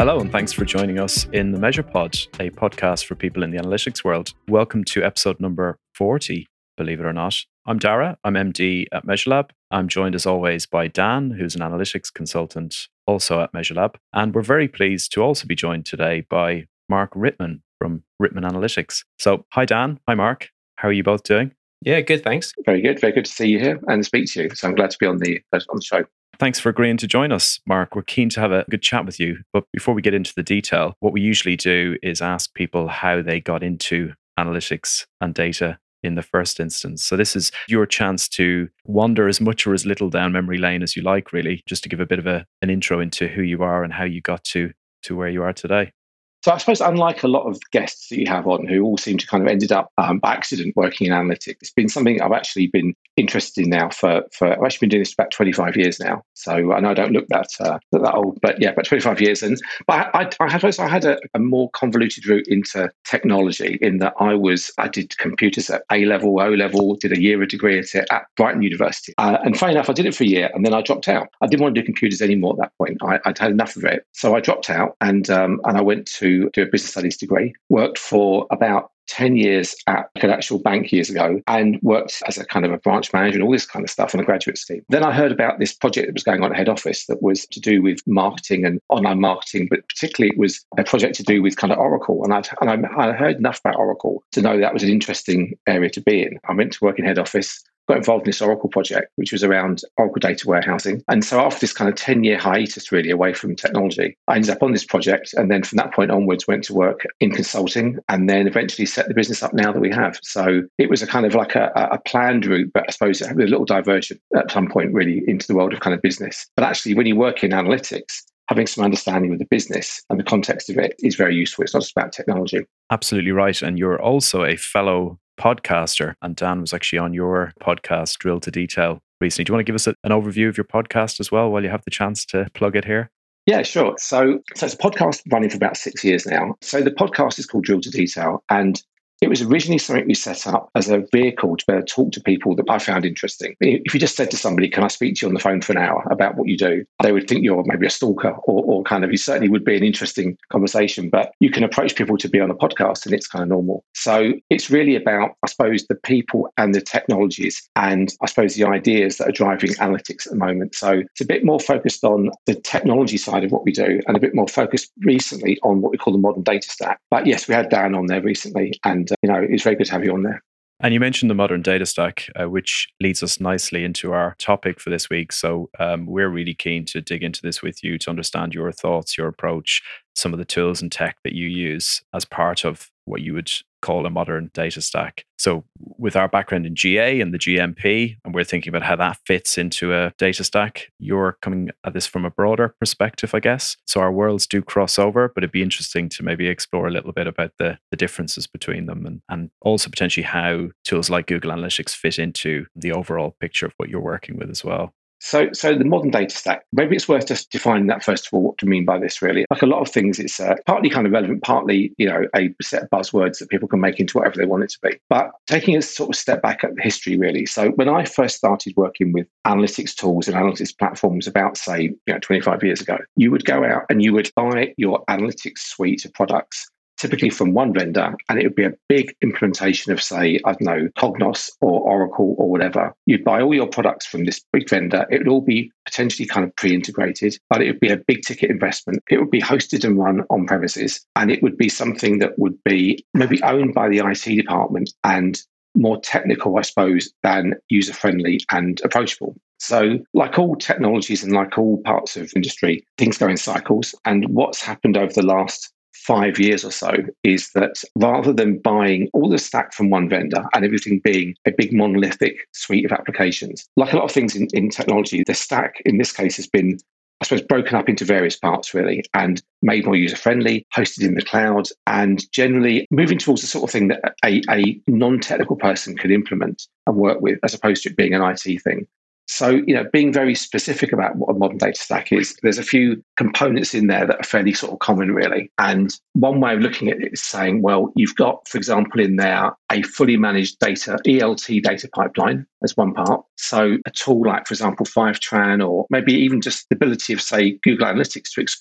Hello, and thanks for joining us in the MeasurePod, a podcast for people in the analytics world. Welcome to episode number 40, believe it or not. I'm Dara, I'm MD at MeasureLab. I'm joined as always by Dan, who's an analytics consultant also at MeasureLab. And we're very pleased to also be joined today by Mark Rittman from Rittman Analytics. So, hi Dan, hi Mark. How are you both doing? Yeah, good, thanks. Very good. Very good to see you here and speak to you. So I'm glad to be on the show. Thanks for agreeing to join us, Mark. We're keen to have a good chat with you. But before we get into the detail, what we usually do is ask people how they got into analytics and data in the first instance. So this is your chance to wander as much or as little down memory lane as you like, really, just to give a bit of an intro into who you are and how you got to where you are today. So I suppose unlike a lot of guests that you have on who all seem to kind of ended up by accident working in analytics, it's been something I've actually been interested in now for I've actually been doing this for about 25 years now. So I know I don't look that old, but yeah, about 25 years. But I had a more convoluted route into technology in that I did computers at A-level, O-level, did a year of degree at Brighton University. And funny enough, I did it for a year and then I dropped out. I didn't want to do computers anymore at that point. I'd had enough of it. So I dropped out and I went to do a business studies degree, worked for about 10 years at an actual bank years ago and worked as a kind of a branch manager and all this kind of stuff on a graduate scheme. Then I heard about this project that was going on at head office that was to do with marketing and online marketing, but particularly it was a project to do with kind of Oracle. And I heard enough about Oracle to know that was an interesting area to be in. I went to work in head office, got involved in this Oracle project, which was around Oracle data warehousing. And so after this kind of 10-year hiatus really away from technology, I ended up on this project. And then from that point onwards, went to work in consulting and then eventually set the business up now that we have. So it was a kind of like a planned route, but I suppose it had a little diversion at some point really into the world of kind of business. But actually, when you work in analytics, having some understanding of the business and the context of it is very useful. It's not just about technology. Absolutely right. And you're also a fellow podcaster, and Dan was actually on your podcast, Drill to Detail, recently. Do you want to give us an overview of your podcast as well while you have the chance to plug it here? Yeah, sure. So it's a podcast running for about 6 years now. So the podcast is called Drill to Detail, and it was originally something we set up as a vehicle to be able to talk to people that I found interesting. If you just said to somebody, can I speak to you on the phone for an hour about what you do? They would think you're maybe a stalker or kind of, you certainly would be an interesting conversation, but you can approach people to be on a podcast and it's kind of normal. So it's really about, I suppose, the people and the technologies and I suppose the ideas that are driving analytics at the moment. So it's a bit more focused on the technology side of what we do and a bit more focused recently on what we call the modern data stack. But yes, we had Dan on there recently and it's very good to have you on there. And you mentioned the modern data stack, which leads us nicely into our topic for this week. So we're really keen to dig into this with you to understand your thoughts, your approach, some of the tools and tech that you use as part of what you would call a modern data stack. So with our background in GA and the GMP, and we're thinking about how that fits into a data stack, you're coming at this from a broader perspective, I guess. So our worlds do cross over, but it'd be interesting to maybe explore a little bit about the differences between them and also potentially how tools like Google Analytics fit into the overall picture of what you're working with as well. So the modern data stack, maybe it's worth just defining that first of all, what do we mean by this really? Like a lot of things, it's partly kind of relevant, partly, a set of buzzwords that people can make into whatever they want it to be. But taking a sort of step back at the history really. So when I first started working with analytics tools and analytics platforms about, say, 25 years ago, you would go out and you would buy your analytics suite of products typically from one vendor, and it would be a big implementation of, say, I don't know, Cognos or Oracle or whatever. You'd buy all your products from this big vendor. It would all be potentially kind of pre-integrated, but it would be a big ticket investment. It would be hosted and run on premises, and it would be something that would be maybe owned by the IT department and more technical, I suppose, than user-friendly and approachable. So like all technologies and like all parts of industry, things go in cycles. And what's happened over the last 5 years or so is that rather than buying all the stack from one vendor and everything being a big monolithic suite of applications, like a lot of things in technology, the stack in this case has been, I suppose, broken up into various parts really and made more user-friendly, hosted in the cloud, and generally moving towards the sort of thing that a non-technical person could implement and work with as opposed to it being an IT thing. So, being very specific about what a modern data stack is, there's a few components in there that are fairly sort of common, really. And one way of looking at it is saying, well, you've got, for example, in there a fully managed data, ELT data pipeline as one part. So a tool like, for example, Fivetran, or maybe even just the ability of, say, Google Analytics to export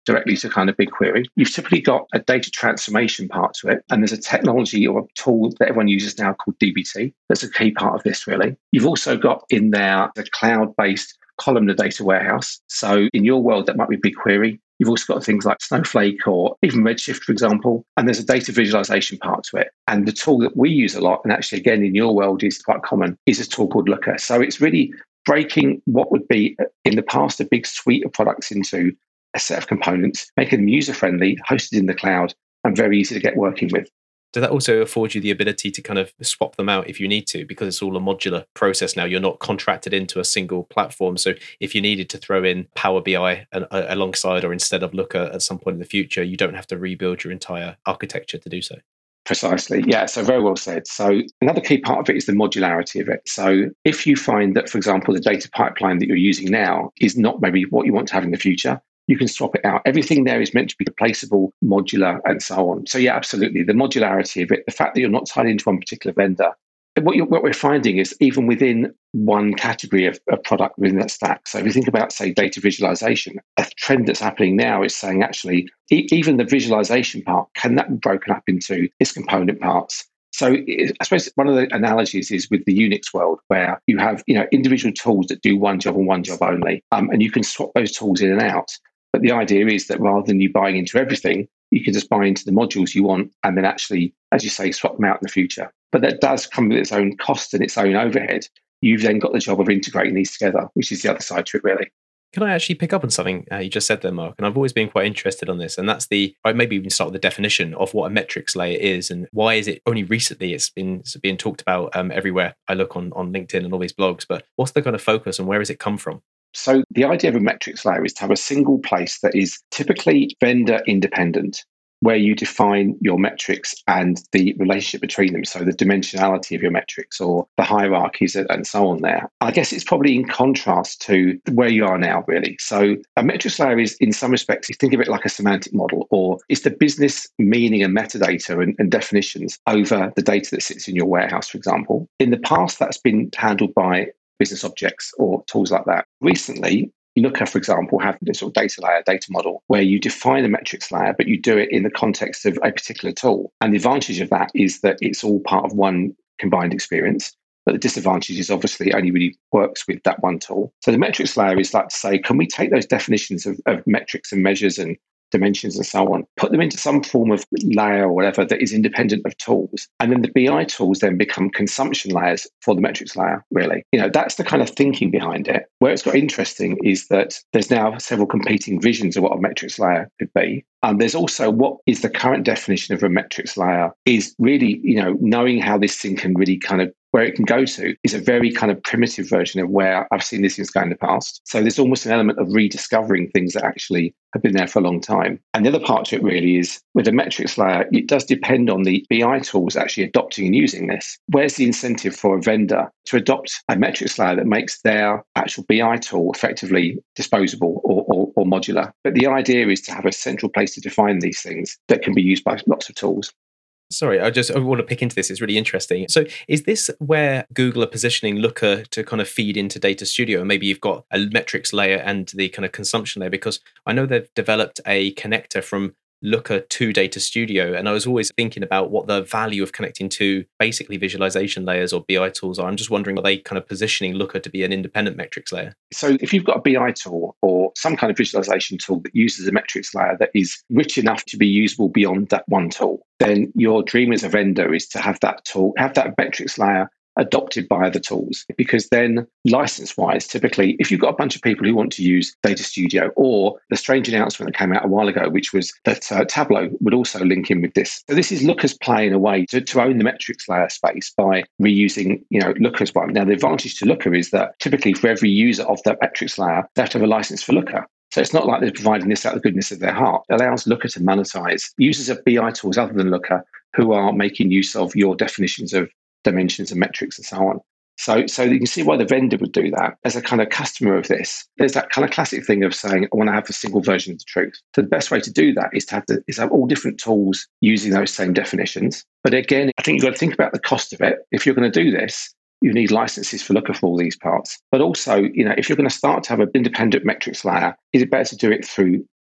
directly to kind of BigQuery. You've typically got a data transformation part to it, and there's a technology or a tool that everyone uses now called dbt. That's a key part of this, really. You've also got in there the cloud-based columnar data warehouse. So in your world, that might be BigQuery. You've also got things like Snowflake or even Redshift, for example, and there's a data visualization part to it. And the tool that we use a lot, and actually, again, in your world is quite common, is a tool called Looker. So it's really breaking what would be, in the past, a big suite of products into a set of components, making them user-friendly, hosted in the cloud, and very easy to get working with. Does that also afford you the ability to kind of swap them out if you need to? Because it's all a modular process now. You're not contracted into a single platform. So if you needed to throw in Power BI alongside or instead of Looker at some point in the future, you don't have to rebuild your entire architecture to do so. Precisely. Yeah, so very well said. So another key part of it is the modularity of it. So if you find that, for example, the data pipeline that you're using now is not maybe what you want to have in the future, you can swap it out. Everything there is meant to be replaceable, modular, and so on. So yeah, absolutely. The modularity of it, the fact that you're not tied into one particular vendor. What we're finding is even within one category of product within that stack. So if you think about, say, data visualization, a trend that's happening now is saying actually, even the visualization part, can that be broken up into its component parts? So I suppose one of the analogies is with the Unix world, where you have individual tools that do one job and one job only, and you can swap those tools in and out. But the idea is that rather than you buying into everything, you can just buy into the modules you want and then actually, as you say, swap them out in the future. But that does come with its own cost and its own overhead. You've then got the job of integrating these together, which is the other side to it, really. Can I actually pick up on something you just said there, Mark? And I've always been quite interested on this, and that's I maybe even start with the definition of what a metrics layer is, and why is it only recently it's being talked about everywhere I look on LinkedIn and all these blogs. But what's the kind of focus and where has it come from? So the idea of a metrics layer is to have a single place that is typically vendor independent, where you define your metrics and the relationship between them. So the dimensionality of your metrics or the hierarchies and so on there. I guess it's probably in contrast to where you are now, really. So a metrics layer is, in some respects, you think of it like a semantic model, or it's the business meaning and metadata and definitions over the data that sits in your warehouse, for example. In the past, that's been handled by business objects or tools like that. Recently, Looker, for example, have this sort of data layer, data model, where you define a metrics layer, but you do it in the context of a particular tool. And the advantage of that is that it's all part of one combined experience. But the disadvantage is obviously it only really works with that one tool. So the metrics layer is like to say, can we take those definitions of metrics and measures and dimensions and so on, put them into some form of layer or whatever that is independent of tools. And then the BI tools then become consumption layers for the metrics layer, really. That's the kind of thinking behind it. Where it's got interesting is that there's now several competing visions of what a metrics layer could be. And there's also what is the current definition of a metrics layer is really, knowing how this thing can really kind of where it can go to is a very kind of primitive version of where I've seen these things go in the past. So there's almost an element of rediscovering things that actually have been there for a long time. And the other part to it really is with the metrics layer, it does depend on the BI tools actually adopting and using this. Where's the incentive for a vendor to adopt a metrics layer that makes their actual BI tool effectively disposable or modular? But the idea is to have a central place to define these things that can be used by lots of tools. Sorry, I want to pick into this. It's really interesting. So is this where Google are positioning Looker to kind of feed into Data Studio? And maybe you've got a metrics layer and the kind of consumption layer, because I know they've developed a connector from Looker to Data Studio. And I was always thinking about what the value of connecting to basically visualization layers or BI tools are. I'm just wondering, are they kind of positioning Looker to be an independent metrics layer? So if you've got a BI tool or some kind of visualization tool that uses a metrics layer that is rich enough to be usable beyond that one tool, then your dream as a vendor is to have that tool, have that metrics layer adopted by other tools. Because then license-wise, typically, if you've got a bunch of people who want to use Data Studio, or the strange announcement that came out a while ago, which was that Tableau would also link in with this. So this is Looker's play in a way to own the metrics layer space by reusing, Looker's one. Now, the advantage to Looker is that typically for every user of that metrics layer, they have to have a license for Looker. So it's not like they're providing this out of the goodness of their heart. It allows Looker to monetize users of BI tools other than Looker who are making use of your definitions of dimensions and metrics and so on. So you can see why the vendor would do that. As a kind of customer of this, there's that kind of classic thing of saying, I want to have a single version of the truth. So the best way to do that is to have all different tools using those same definitions. But again, I think you've got to think about the cost of it. If you're going to do this, you need licenses for Looker for all these parts. But also, if you're going to start to have an independent metrics layer, is it better to do it through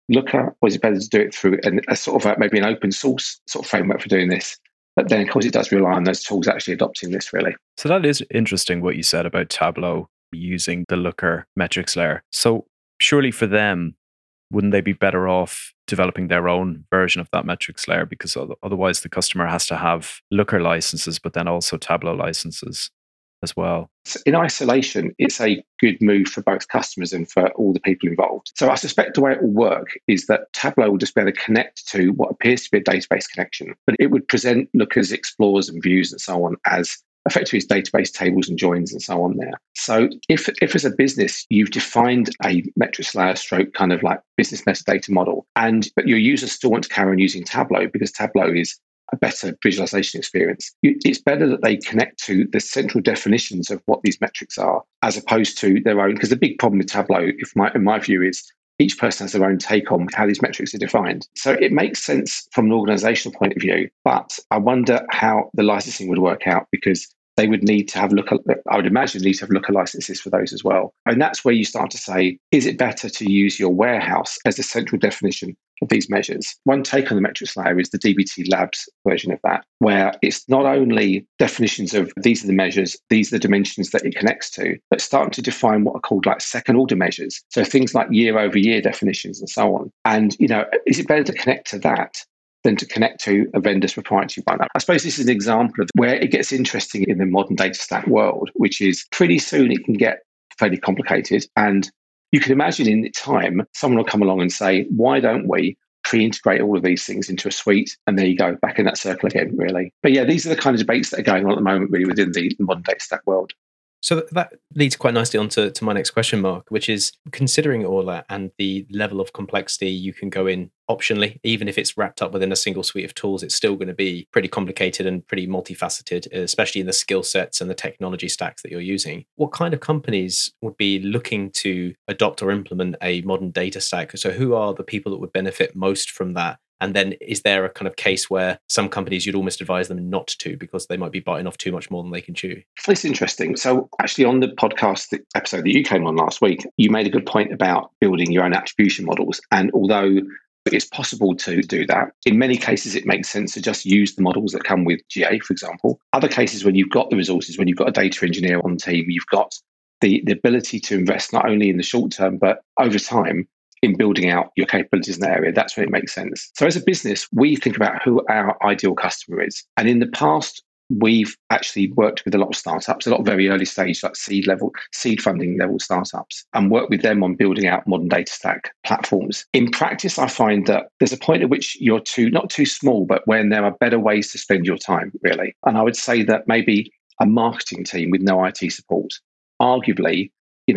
Looker, or is it better to do it through a sort of maybe an open source sort of framework for doing this? But then, of course, it does rely on those tools actually adopting this, really. So that is interesting what you said about Tableau using the Looker metrics layer. So surely for them, wouldn't they be better off developing their own version of that metrics layer? Because otherwise the customer has to have Looker licenses, but then also Tableau licenses as well. So in isolation, it's a good move for both customers and for all the people involved. So I suspect the way it will work is that Tableau will just be able to connect to what appears to be a database connection, but it would present Looker's explorers and views and so on as effectively as database tables and joins and so on there. So if as a business, you've defined a metrics layer stroke kind of like business metadata model, but your users still want to carry on using Tableau because Tableau is a better visualization experience, it's better that they connect to the central definitions of what these metrics are as opposed to their own. Because the big problem with Tableau, in my view, is each person has their own take on how these metrics are defined. So it makes sense from an organizational point of view, but I wonder how the licensing would work out because they would need to have I would imagine need to have Looker licenses for those as well. And that's where you start to say, is it better to use your warehouse as the central definition of these measures? One take on the metrics layer is the DBT Labs version of that, where it's not only definitions of these are the measures, these are the dimensions that it connects to, but starting to define what are called like second order measures. So things like year over year definitions and so on. And, is it better to connect to that than to connect to a vendor's proprietary one? I suppose this is an example of where it gets interesting in the modern data stack world, which is pretty soon it can get fairly complicated. And you can imagine in time, someone will come along and say, why don't we pre-integrate all of these things into a suite? And there you go, back in that circle again, really. But yeah, these are the kind of debates that are going on at the moment, really, within the modern data stack world. So that leads quite nicely on to my next question, Mark, which is considering all that and the level of complexity you can go in optionally, even if it's wrapped up within a single suite of tools, it's still going to be pretty complicated and pretty multifaceted, especially in the skill sets and the technology stacks that you're using. What kind of companies would be looking to adopt or implement a modern data stack? So who are the people that would benefit most from that? And then is there a kind of case where some companies you'd almost advise them not to because they might be biting off too much more than they can chew? It's interesting. So actually on the podcast episode that you came on last week, you made a good point about building your own attribution models. And although it's possible to do that, in many cases it makes sense to just use the models that come with GA, for example. Other cases when you've got the resources, when you've got a data engineer on the team, you've got the ability to invest not only in the short term, but over time, in building out your capabilities in that area, that's when it makes sense. So as a business, we think about who our ideal customer is. And in the past, we've actually worked with a lot of startups, a lot of very early stage, like seed funding level startups, and worked with them on building out modern data stack platforms. In practice, I find that there's a point at which you're not too small, but when there are better ways to spend your time, really. And I would say that maybe a marketing team with no IT support, arguably,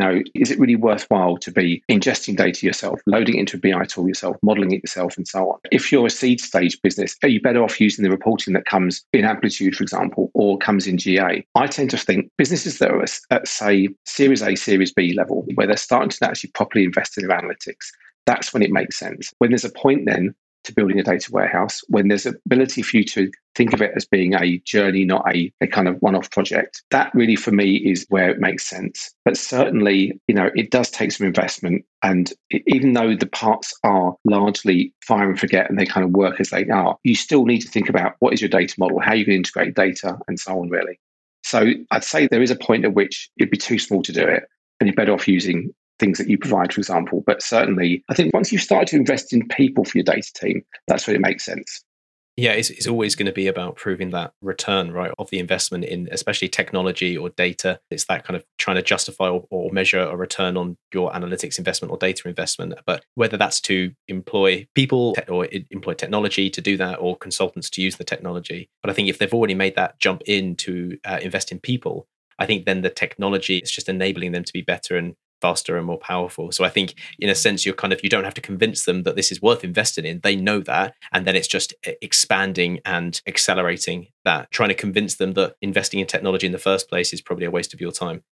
is it really worthwhile to be ingesting data yourself, loading it into a BI tool yourself, modeling it yourself, and so on? If you're a seed stage business, are you better off using the reporting that comes in Amplitude, for example, or comes in GA? I tend to think businesses that are at, say, Series A, Series B level, where they're starting to actually properly invest in their analytics, that's when it makes sense. When there's a point then to building a data warehouse, when there's ability for you to think of it as being a journey, not a kind of one-off project, that really for me is where it makes sense. But certainly, it does take some investment. And even though the parts are largely fire and forget and they kind of work as they are, you still need to think about what is your data model, how you can integrate data and so on, really. So I'd say there is a point at which it'd be too small to do it and you're better off using things that you provide, for example. But certainly, I think once you start to invest in people for your data team, that's when it makes sense. Yeah, it's always going to be about proving that return, right, of the investment in especially technology or data. It's that kind of trying to justify or measure a return on your analytics investment or data investment. But whether that's to employ people or employ technology to do that or consultants to use the technology. But I think if they've already made that jump in to invest in people, I think then the technology is just enabling them to be better and faster and more powerful. So I think in a sense, you don't have to convince them that this is worth investing in. They know that. And then it's just expanding and accelerating that, trying to convince them that investing in technology in the first place is probably a waste of your time.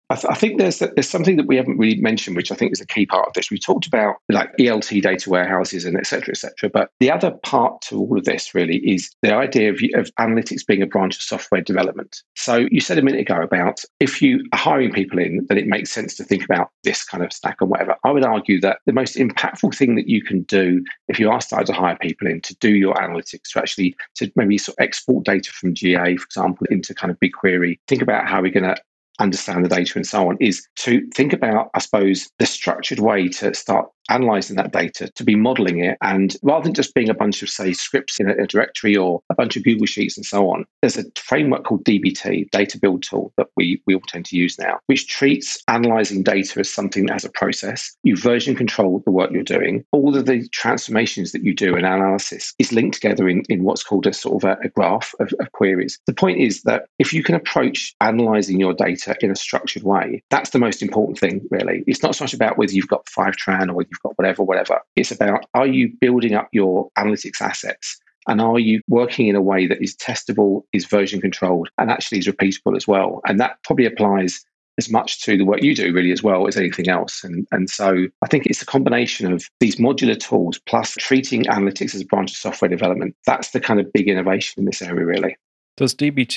I think there's something that we haven't really mentioned, which I think is a key part of this. We talked about like ELT data warehouses and et cetera, et cetera. But the other part to all of this really is the idea of analytics being a branch of software development. So you said a minute ago about if you are hiring people in, then it makes sense to think about this kind of stack and whatever. I would argue that the most impactful thing that you can do if you are starting to hire people in to do your analytics, to maybe sort of export data from GA, for example, into kind of BigQuery, think about how we're going to understand the data and so on, is to think about, I suppose, the structured way to start analyzing that data, to be modeling it. And rather than just being a bunch of, say, scripts in a directory or a bunch of Google Sheets and so on, there's a framework called DBT, Data Build Tool, that we all tend to use now, which treats analyzing data as something that has a process. You version control the work you're doing. All of the transformations that you do in analysis is linked together in what's called a sort of a graph of queries. The point is that if you can approach analyzing your data in a structured way, that's the most important thing, really. It's not so much about whether you've got Fivetran or whether you've got whatever. It's about, are you building up your analytics assets? And are you working in a way that is testable, is version controlled, and actually is repeatable as well? And that probably applies as much to the work you do really as well as anything else. And so I think it's a combination of these modular tools plus treating analytics as a branch of software development. That's the kind of big innovation in this area, really. Does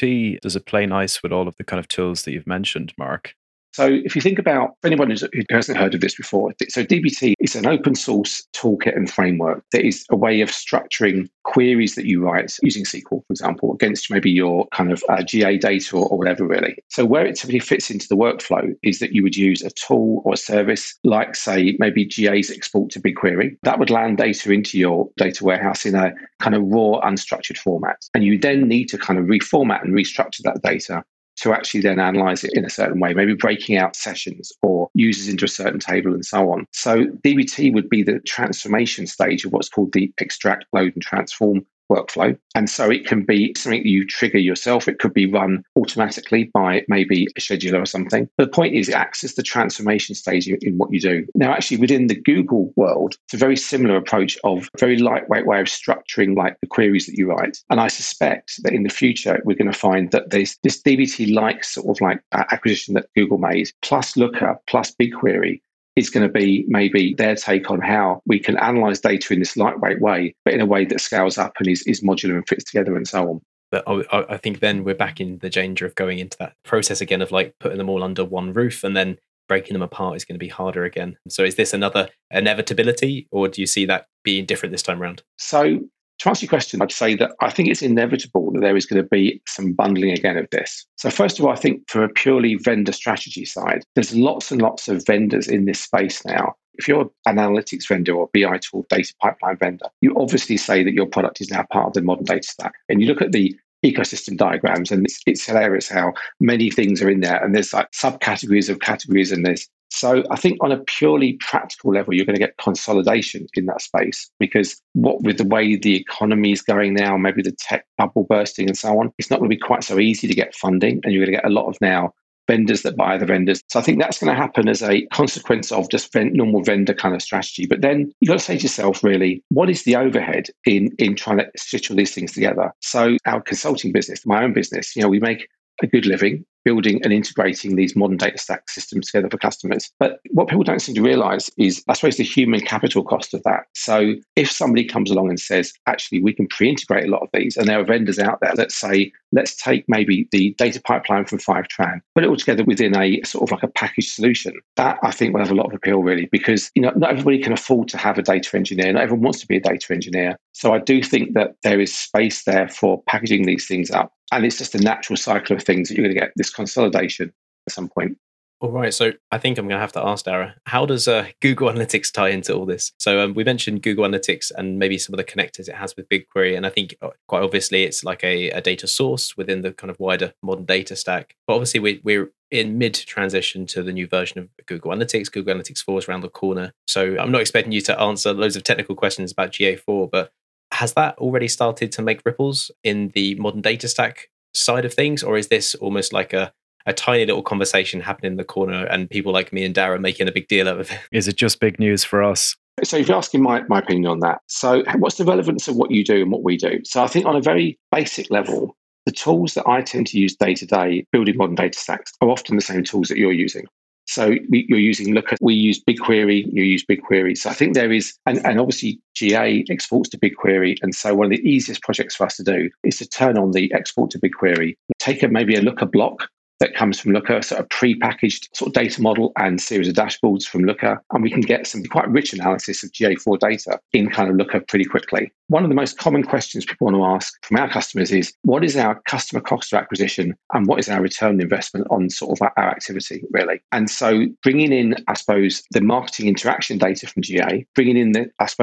it play nice with all of the kind of tools that you've mentioned, Mark? So if you think about, for anyone who hasn't heard of this before, so DBT is an open source toolkit and framework that is a way of structuring queries that you write using SQL, for example, against maybe your kind of GA data or whatever, really. So where it typically fits into the workflow is that you would use a tool or a service like, say, maybe GA's export to BigQuery. That would land data into your data warehouse in a kind of raw, unstructured format. And you then need to kind of reformat and restructure that data to actually then analyze it in a certain way, maybe breaking out sessions or users into a certain table and so on. So DBT would be the transformation stage of what's called the extract, load, and transform workflow. And so it can be something that you trigger yourself. It could be run automatically by maybe a scheduler or something. But the point is, it acts as the transformation stage in what you do. Now, actually, within the Google world, it's a very similar approach of a very lightweight way of structuring like the queries that you write. And I suspect that in the future, we're going to find that this DBT-like sort of like acquisition that Google made, plus Looker, plus BigQuery, is going to be maybe their take on how we can analyze data in this lightweight way, but in a way that scales up and is modular and fits together and so on. But I think then we're back in the danger of going into that process again of like putting them all under one roof and then breaking them apart is going to be harder again. So is this another inevitability, or do you see that being different this time around? So to answer your question, I'd say that I think it's inevitable that there is going to be some bundling again of this. So first of all, I think from a purely vendor strategy side, there's lots and lots of vendors in this space now. If you're an analytics vendor or BI tool data pipeline vendor, you obviously say that your product is now part of the modern data stack. And you look at the ecosystem diagrams, and it's hilarious how many things are in there. And there's like subcategories of categories, and there's so I think on a purely practical level, you're going to get consolidation in that space, because what with the way the economy is going now, maybe the tech bubble bursting and so on, it's not going to be quite so easy to get funding, and you're going to get a lot of now vendors that buy the vendors. So I think that's going to happen as a consequence of just normal vendor kind of strategy. But then you've got to say to yourself, really, what is the overhead in trying to stitch all these things together? So our consulting business, my own business, we make a good living building and integrating these modern data stack systems together for customers. But what people don't seem to realize is, I suppose, the human capital cost of that. So if somebody comes along and says, actually, we can pre-integrate a lot of these, and there are vendors out there that say, let's take maybe the data pipeline from Fivetran, put it all together within a sort of like a packaged solution, that I think will have a lot of appeal, really, because not everybody can afford to have a data engineer. Not everyone wants to be a data engineer. So I do think that there is space there for packaging these things up. And it's just a natural cycle of things that you're going to get this consolidation at some point. All right. So I think I'm going to have to ask Dara, how does Google Analytics tie into all this? So we mentioned Google Analytics and maybe some of the connectors it has with BigQuery. And I think quite obviously it's like a data source within the kind of wider modern data stack. But obviously we're in mid-transition to the new version of Google Analytics. Google Analytics 4 is around the corner. So I'm not expecting you to answer loads of technical questions about GA4, but has that already started to make ripples in the modern data stack side of things? Or is this almost like a tiny little conversation happening in the corner and people like me and Dara making a big deal out of it? Is it just big news for us? So if you're asking my opinion on that, so what's the relevance of what you do and what we do? So I think on a very basic level, the tools that I tend to use day to day building modern data stacks are often the same tools that you're using. So you're using Looker, we use BigQuery, you use BigQuery. So I think there is, and obviously GA exports to BigQuery. And so one of the easiest projects for us to do is to turn on the export to BigQuery, take maybe a Looker block that comes from Looker, sort of pre-packaged sort of data model and series of dashboards from Looker. And we can get some quite rich analysis of GA4 data in kind of Looker pretty quickly. One of the most common questions people want to ask from our customers is, what is our customer cost of acquisition and what is our return on investment on sort of our activity, really? And so bringing in, I suppose, the marketing interaction data from GA, bringing in,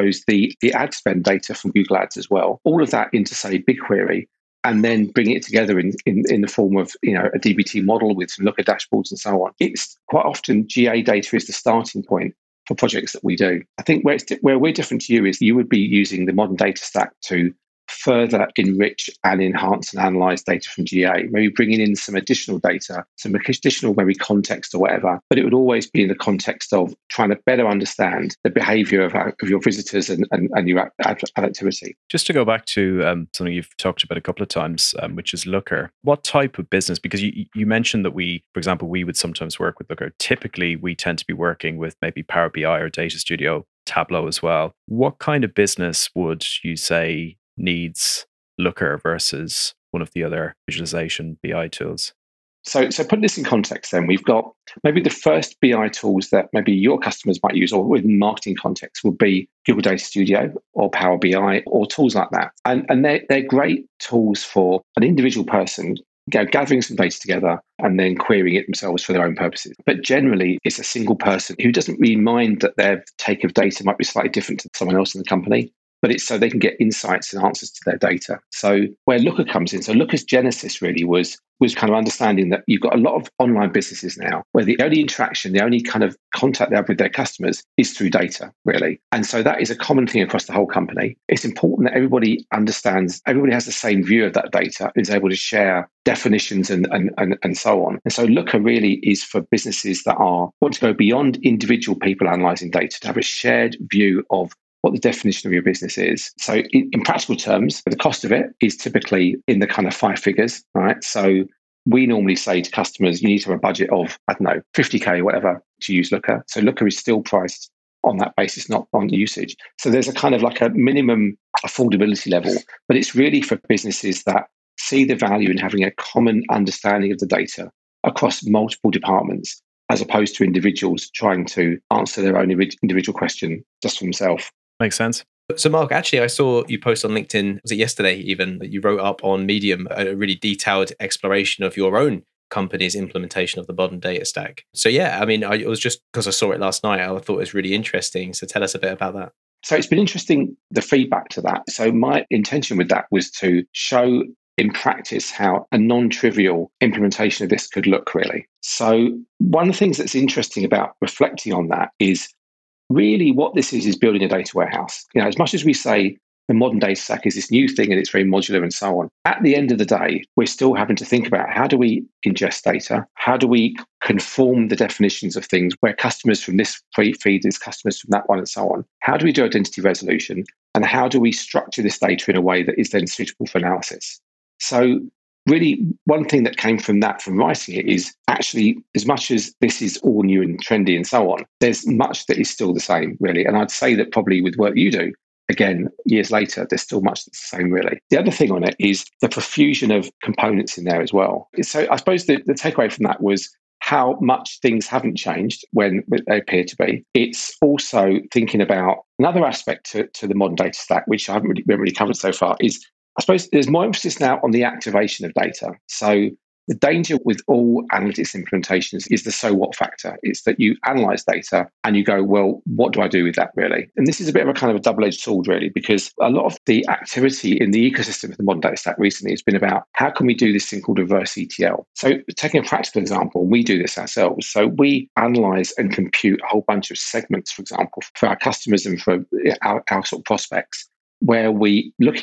the ad spend data from Google Ads as well, all of that into, say, BigQuery, and then bring it together in the form of a DBT model with some Looker dashboards and so on. It's quite often GA data is the starting point for projects that we do. I think where we're different to you is you would be using the modern data stack to further enrich and enhance and analyze data from GA, maybe bringing in some additional data, some additional maybe context or whatever, but it would always be in the context of trying to better understand the behavior of your visitors and your ad activity. Just to go back to something you've talked about a couple of times, which is Looker. What type of business, because you mentioned that for example, we would sometimes work with Looker. Typically, we tend to be working with maybe Power BI or Data Studio, Tableau as well. What kind of business would you say needs Looker versus one of the other visualization BI tools? So put this in context then. We've got maybe the first BI tools that maybe your customers might use, or within marketing context, would be Google Data Studio or Power BI or tools like that. And they're great tools for an individual person gathering some data together and then querying it themselves for their own purposes. But generally, it's a single person who doesn't really mind that their take of data might be slightly different to someone else in the company, but it's so they can get insights and answers to their data. So where Looker comes in, so Looker's genesis really was kind of understanding that you've got a lot of online businesses now where the only interaction, the only kind of contact they have with their customers is through data, really. And so that is a common thing across the whole company. It's important that everybody understands, everybody has the same view of that data, is able to share definitions and so on. And so Looker really is for businesses that want to go beyond individual people analyzing data, to have a shared view of what the definition of your business is. So in practical terms, the cost of it is typically in the kind of 5 figures, right? So we normally say to customers, you need to have a budget of, 50K or whatever to use Looker. So Looker is still priced on that basis, not on usage. So there's a kind of like a minimum affordability level, but it's really for businesses that see the value in having a common understanding of the data across multiple departments, as opposed to individuals trying to answer their own individual question just for themselves. Makes sense. So Mark, actually, I saw you post on LinkedIn, was it yesterday even, that you wrote up on Medium a really detailed exploration of your own company's implementation of the modern data stack. So yeah, I mean, it was just because I saw it last night, I thought it was really interesting. So tell us a bit about that. So it's been interesting, the feedback to that. So my intention with that was to show in practice how a non-trivial implementation of this could look, really. So one of the things that's interesting about reflecting on that is really what this is building a data warehouse. As much as we say the modern data stack is this new thing and it's very modular and so on, at the end of the day, we're still having to think about how do we ingest data? How do we conform the definitions of things where customers from this feed is customers from that one and so on? How do we do identity resolution? And how do we structure this data in a way that is then suitable for analysis? So really, one thing that came from writing it is actually, as much as this is all new and trendy and so on, there's much that is still the same, really. And I'd say that probably with work you do, again, years later, there's still much that's the same, really. The other thing on it is the profusion of components in there as well. So I suppose the takeaway from that was how much things haven't changed when they appear to be. It's also thinking about another aspect to the modern data stack, which I haven't really covered so far, is I suppose there's more emphasis now on the activation of data. So the danger with all analytics implementations is the so what factor. It's that you analyze data and you go, well, what do I do with that, really? And this is a bit of a kind of a double-edged sword, really, because a lot of the activity in the ecosystem of the modern data stack recently has been about how can we do this thing called reverse ETL. So taking a practical example, we do this ourselves. So we analyze and compute a whole bunch of segments, for example, for our customers and for our sort of prospects, where we looking at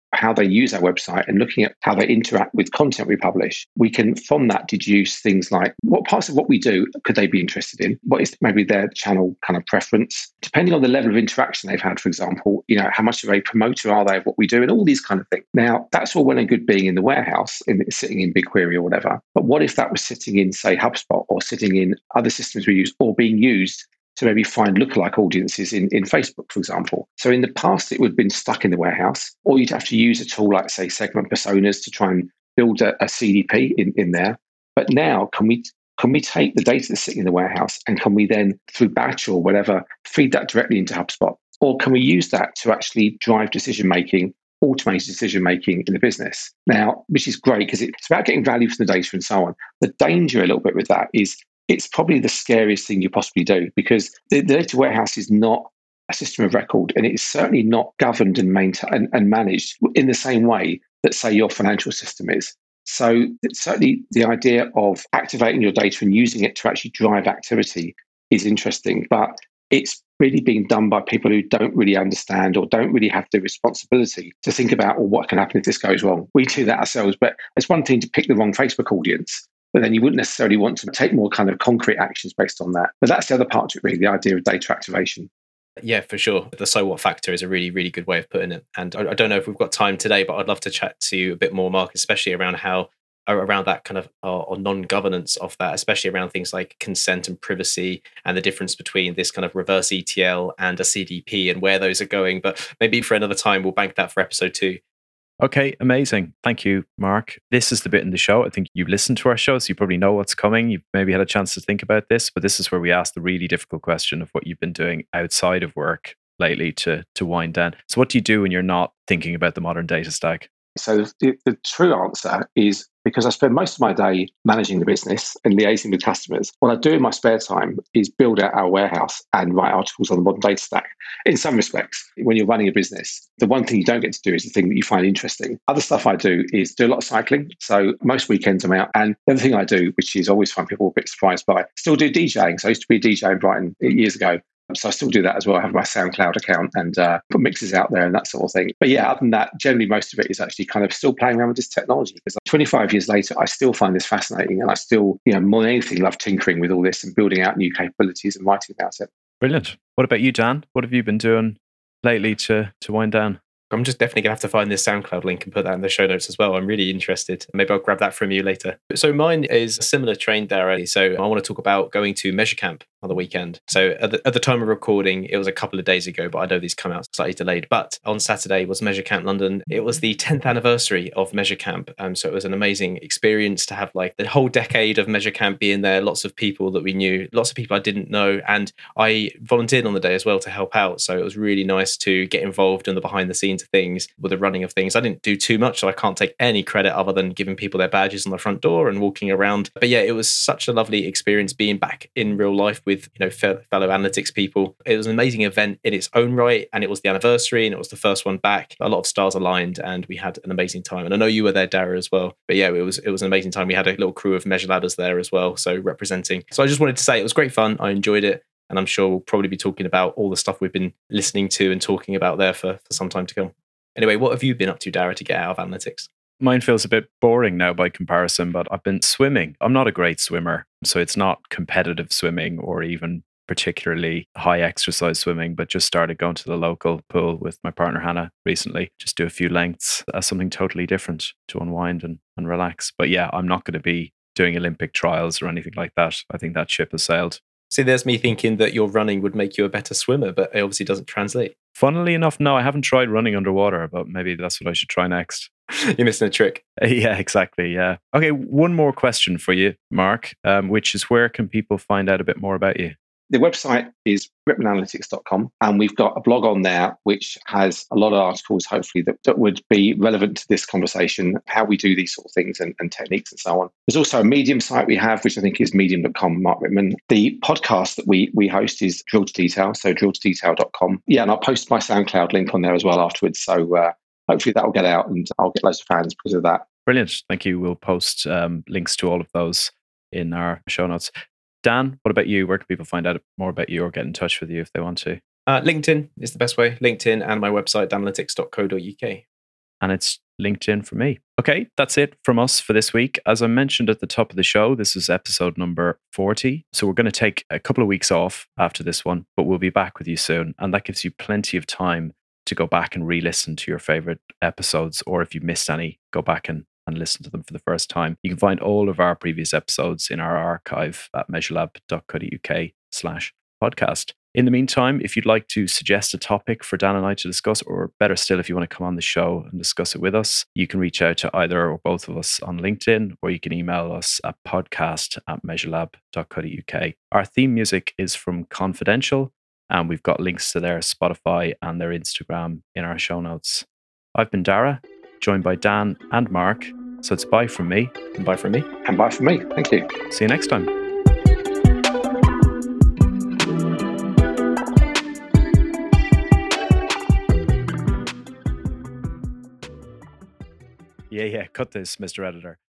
how they use our website and looking at how they interact with content we publish, we can from that deduce things like what parts of what we do could they be interested in? What is maybe their channel kind of preference? Depending on the level of interaction they've had, for example, how much of a promoter are they of what we do and all these kind of things. Now, that's all well and good being in the warehouse, sitting in BigQuery or whatever. But what if that was sitting in, say, HubSpot or sitting in other systems we use or being used to maybe find lookalike audiences in Facebook, for example. So in the past, it would have been stuck in the warehouse, or you'd have to use a tool like, say, Segment Personas to try and build a CDP in there. But now, can we take the data that's sitting in the warehouse and can we then, through batch or whatever, feed that directly into HubSpot? Or can we use that to actually drive decision-making, automated decision-making in the business? Now, which is great because it's about getting value from the data and so on. The danger a little bit with that is it's probably the scariest thing you possibly do because the data warehouse is not a system of record and it's certainly not governed and maintained and managed in the same way that, say, your financial system is. So certainly the idea of activating your data and using it to actually drive activity is interesting, but it's really being done by people who don't really understand or don't really have the responsibility to think about, well, what can happen if this goes wrong? We do that ourselves, but it's one thing to pick the wrong Facebook audience. But then you wouldn't necessarily want to take more kind of concrete actions based on that. But that's the other part to it, really, the idea of data activation. Yeah, for sure. The so what factor is a really, really good way of putting it. And I don't know if we've got time today, but I'd love to chat to you a bit more, Mark, especially around around that kind of or non-governance of that, especially around things like consent and privacy and the difference between this kind of reverse ETL and a CDP and where those are going. But maybe for another time, we'll bank that for episode 2. Okay, amazing. Thank you, Mark. This is the bit in the show. I think you've listened to our show, so you probably know what's coming. You've maybe had a chance to think about this, but this is where we ask the really difficult question of what you've been doing outside of work lately to wind down. So what do you do when you're not thinking about the modern data stack? So the true answer is because I spend most of my day managing the business and liaising with customers. What I do in my spare time is build out our warehouse and write articles on the modern data stack. In some respects, when you're running a business, the one thing you don't get to do is the thing that you find interesting. Other stuff I do is do a lot of cycling. So most weekends I'm out. And the other thing I do, which is always fun, people are a bit surprised by, still do DJing. So I used to be a DJ in Brighton years ago. So I still do that as well. I have my SoundCloud account and put mixes out there and that sort of thing. But yeah, other than that, generally most of it is actually kind of still playing around with this technology. Because 25 years later, I still find this fascinating and I still, more than anything, love tinkering with all this and building out new capabilities and writing about it. Brilliant. What about you, Dan? What have you been doing lately to wind down? I'm just definitely going to have to find this SoundCloud link and put that in the show notes as well. I'm really interested. Maybe I'll grab that from you later. So mine is a similar train there. So I want to talk about going to MeasureCamp on the weekend. So at the time of recording, it was a couple of days ago, but I know these come out slightly delayed. But on Saturday was MeasureCamp London. It was the 10th anniversary of MeasureCamp. So it was an amazing experience to have like the whole decade of MeasureCamp being there. Lots of people that we knew, lots of people I didn't know. And I volunteered on the day as well to help out. So it was really nice to get involved in the behind the scenes of things, with the running of things. I didn't do too much, so I can't take any credit other than giving people their badges on the front door and walking around. But yeah, it was such a lovely experience being back in real life with fellow analytics people. It was an amazing event in its own right, and it was the anniversary, and it was the first one back. A lot of stars aligned, and we had an amazing time. And I know you were there, Dara, as well. But yeah, it was an amazing time. We had a little crew of Measure Ladders there as well, so representing. So I just wanted to say it was great fun. I enjoyed it. And I'm sure we'll probably be talking about all the stuff we've been listening to and talking about there for some time to come. Anyway, what have you been up to, Dara, to get out of analytics? Mine feels a bit boring now by comparison, but I've been swimming. I'm not a great swimmer, so it's not competitive swimming or even particularly high exercise swimming, but just started going to the local pool with my partner Hannah recently. Just do a few lengths as something totally different to unwind and relax. But yeah, I'm not going to be doing Olympic trials or anything like that. I think that ship has sailed. See, there's me thinking that your running would make you a better swimmer, but it obviously doesn't translate. Funnily enough, no, I haven't tried running underwater, but maybe that's what I should try next. You're missing a trick. Yeah, exactly. Yeah. Okay, one more question for you, Mark, which is where can people find out a bit more about you? The website is ripmananalytics.com, and we've got a blog on there which has a lot of articles, hopefully, that would be relevant to this conversation, how we do these sort of things and techniques and so on. There's also a Medium site we have, which I think is medium.com, Mark Ripman. The podcast that we host is Drill to Detail, so drilltodetail.com. Yeah, and I'll post my SoundCloud link on there as well afterwards, so hopefully that will get out and I'll get loads of fans because of that. Brilliant. Thank you. We'll post links to all of those in our show notes. Dan, what about you? Where can people find out more about you or get in touch with you if they want to? LinkedIn is the best way. LinkedIn and my website, danalytics.co.uk. and it's LinkedIn for me. Okay, that's it from us for this week. As I mentioned at the top of the show, this is episode number 40. So we're going to take a couple of weeks off after this one, but we'll be back with you soon. And that gives you plenty of time to go back and re-listen to your favorite episodes, or if you missed any, go back and listen to them for the first time. You can find all of our previous episodes in our archive at measurelab.co.uk/podcast. In the meantime, if you'd like to suggest a topic for Dan and I to discuss, or better still, if you want to come on the show and discuss it with us, you can reach out to either or both of us on LinkedIn, or you can email us at podcast@measurelab.co.uk. Our theme music is from Confidential, and we've got links to their Spotify and their Instagram in our show notes. I've been Dara, joined by Dan and Mark. So it's bye from me. And bye from me. And bye from me. Thank you. See you next time. Yeah, cut this, Mr. Editor.